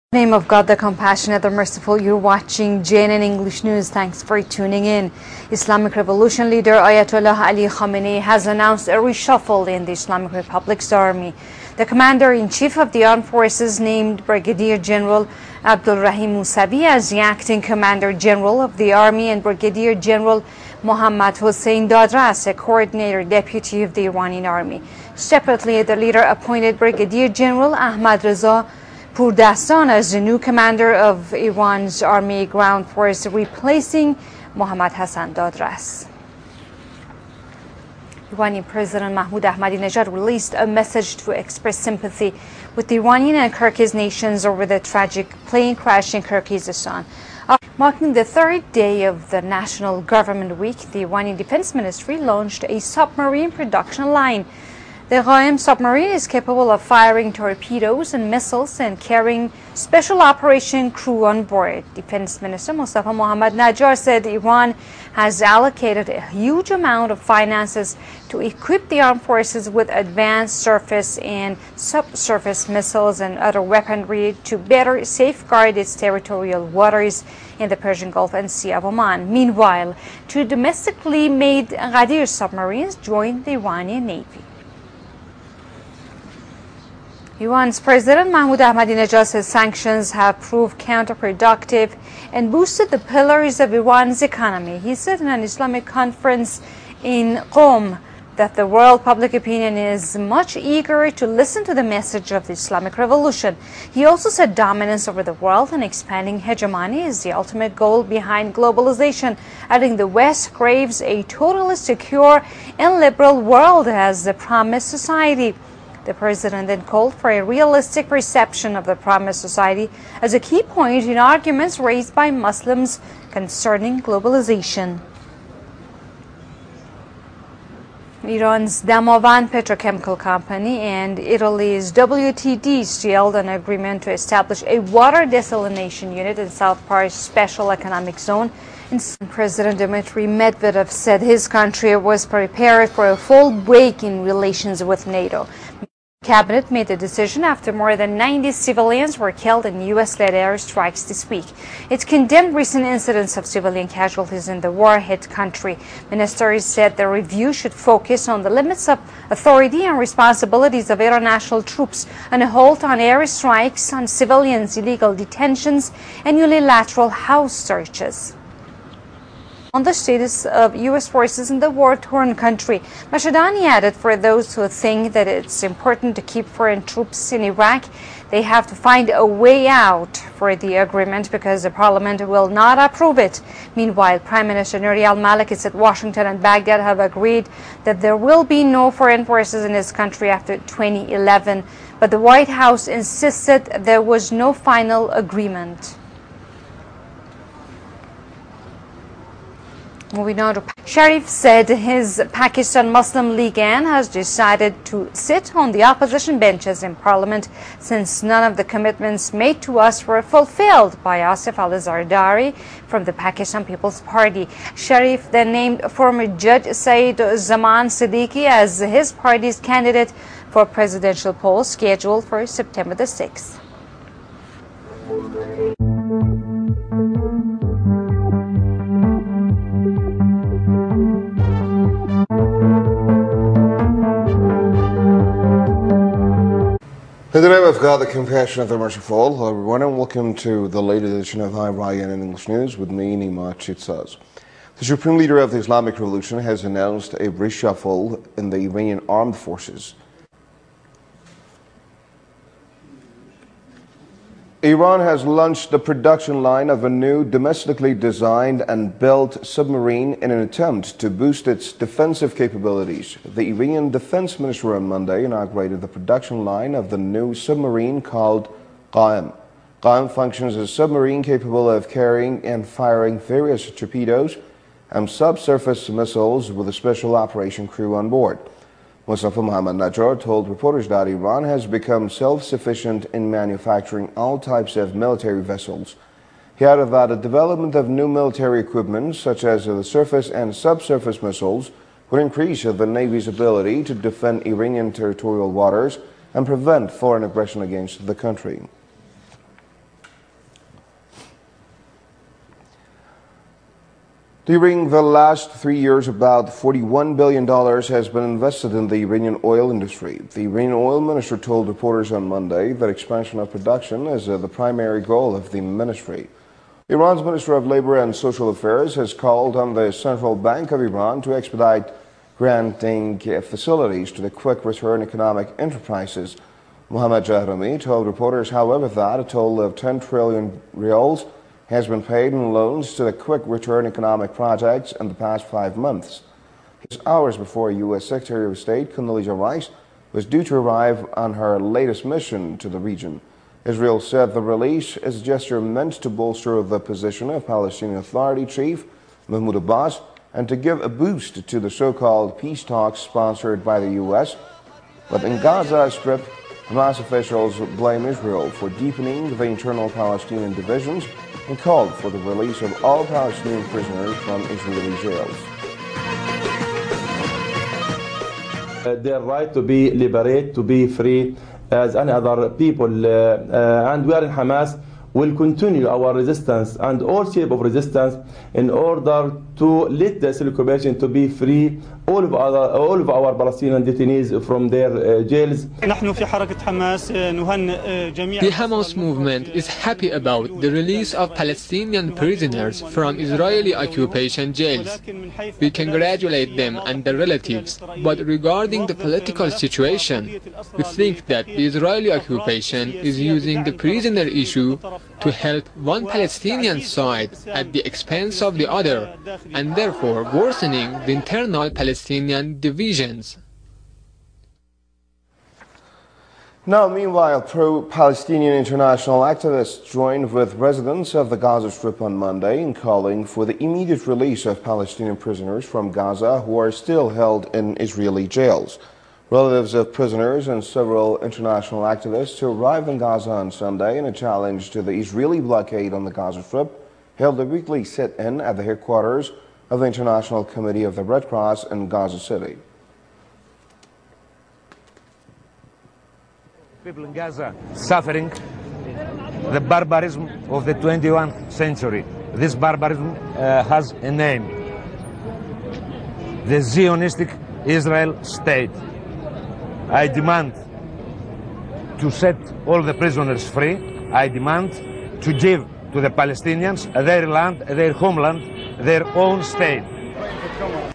In the name of God, the compassionate, the merciful, you're watching JNN English News. Thanks for tuning in. Islamic Revolution leader Ayatollah Ali Khamenei has announced a reshuffle in the Islamic Republic's army. The commander-in-chief of the armed forces named Brigadier General Abdul Rahim Musavi as the acting commander general of the army, and Brigadier General Mohammad Hossein Dadras, a coordinator deputy of the Iranian army. Separately, the leader appointed Brigadier General Ahmad Reza Purdastan as the new commander of Iran's army ground force, replacing Mohammad Hassan Dadras. Iranian President Mahmoud Ahmadinejad released a message to express sympathy with the Iranian and Kyrgyz nations over the tragic plane crash in Kyrgyzstan. Marking the third day of the National Government Week, the Iranian Defense Ministry launched a submarine production line. The Qaem submarine is capable of firing torpedoes and missiles and carrying special operation crew on board. Defense Minister Mustafa Mohammad Najjar said Iran has allocated a huge amount of finances to equip the armed forces with advanced surface and subsurface missiles and other weaponry to better safeguard its territorial waters in the Persian Gulf and Sea of Oman. Meanwhile, two domestically made Ghadir submarines joined the Iranian Navy. Iran's President Mahmoud Ahmadinejad says sanctions have proved counterproductive and boosted the pillars of Iran's economy. He said in an Islamic conference in Qom that the world public opinion is much eager to listen to the message of the Islamic Revolution. He also said dominance over the world and expanding hegemony is the ultimate goal behind globalization, adding the West craves a totally secure and liberal world as the promised society. The president then called for a realistic perception of the promised society as a key point in arguments raised by Muslims concerning globalization. Iran's Damavand Petrochemical Company and Italy's WTD sealed an agreement to establish a water desalination unit in South Par's Special Economic Zone. President Dmitry Medvedev said his country was prepared for a full break in relations with NATO. The cabinet made the decision after more than 90 civilians were killed in U.S.-led airstrikes this week. It condemned recent incidents of civilian casualties in the war-hit country. Ministers said the review should focus on the limits of authority and responsibilities of international troops, and a halt on airstrikes on civilians, illegal detentions, and unilateral house searches. On the status of U.S. forces in the war-torn country, Mashadani added, for those who think that it's important to keep foreign troops in Iraq, they have to find a way out for the agreement because the parliament will not approve it. Meanwhile, Prime Minister Nouri al-Maliki said Washington and Baghdad have agreed that there will be no foreign forces in his country after 2011, but the White House insisted there was no final agreement. Moving on to Sharif said his Pakistan Muslim League has decided to sit on the opposition benches in parliament since none of the commitments made to us were fulfilled by Asif Ali Zardari from the Pakistan People's Party. Sharif then named former Judge Saeed Zaman Siddiqui as his party's candidate for presidential polls scheduled for September the 6th. In the name of God, the compassionate, the merciful, hello everyone, and welcome to the latest edition of JNN English News with me, Nima Chitzaz. The Supreme Leader of the Islamic Revolution has announced a reshuffle in the Iranian armed forces. Iran has launched the production line of a new domestically designed and built submarine in an attempt to boost its defensive capabilities. The Iranian Defense Minister on Monday inaugurated the production line of the new submarine called Qaem. Qaem functions as a submarine capable of carrying and firing various torpedoes and subsurface missiles with a special operation crew on board. Mustafa Mohammad Najjar told reporters that Iran has become self-sufficient in manufacturing all types of military vessels. He added that the development of new military equipment, such as the surface and subsurface missiles, would increase the Navy's ability to defend Iranian territorial waters and prevent foreign aggression against the country. During the last 3 years, about $41 billion has been invested in the Iranian oil industry. The Iranian oil minister told reporters on Monday that expansion of production is the primary goal of the ministry. Iran's Minister of Labor and Social Affairs has called on the Central Bank of Iran to expedite granting facilities to the quick return economic enterprises. Mohammad Jahrami told reporters, however, that a total of 10 trillion rials has been paid in loans to the quick return economic projects in the past 5 months. Just hours before U.S. Secretary of State Condoleezza Rice was due to arrive on her latest mission to the region. Israel said the release is a gesture meant to bolster the position of Palestinian Authority Chief Mahmoud Abbas and to give a boost to the so-called peace talks sponsored by the U.S. But in Gaza Strip, Hamas officials blame Israel for deepening the internal Palestinian divisions and called for the release of all Palestinian prisoners from Israeli jails. Their right to be liberated, to be free as any other people, and we are in Hamas will continue our resistance and all shape of resistance in order to let the Israeli occupation to be free, all of our Palestinian detainees from their jails. The Hamas movement is happy about the release of Palestinian prisoners from Israeli occupation jails. We congratulate them and their relatives, but regarding the political situation, we think that the Israeli occupation is using the prisoner issue to help one Palestinian side at the expense of the other, and therefore worsening the internal Palestinian divisions. Now, meanwhile, pro-Palestinian international activists joined with residents of the Gaza Strip on Monday in calling for the immediate release of Palestinian prisoners from Gaza who are still held in Israeli jails. Relatives of prisoners and several international activists who arrived in Gaza on Sunday in a challenge to the Israeli blockade on the Gaza Strip held a weekly sit-in at the headquarters of the International Committee of the Red Cross in Gaza City. People in Gaza suffering the barbarism of the 21st century. This barbarism has a name: the Zionistic Israel state. I demand to set all the prisoners free. I demand to give to the Palestinians their land, their homeland, their own state.